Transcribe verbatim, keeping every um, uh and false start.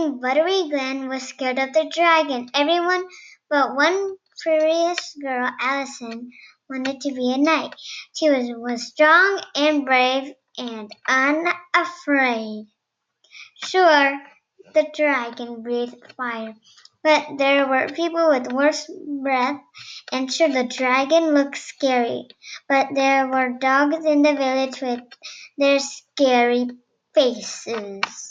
in Buttery Glen was scared of the dragon. Everyone but one furious girl, Allison, wanted to be a knight. She was, was strong and brave and unafraid. Sure, the dragon breathed fire, but there were people with worse breath, and sure, the dragon looked scary, but there were dogs in the village with their scary faces.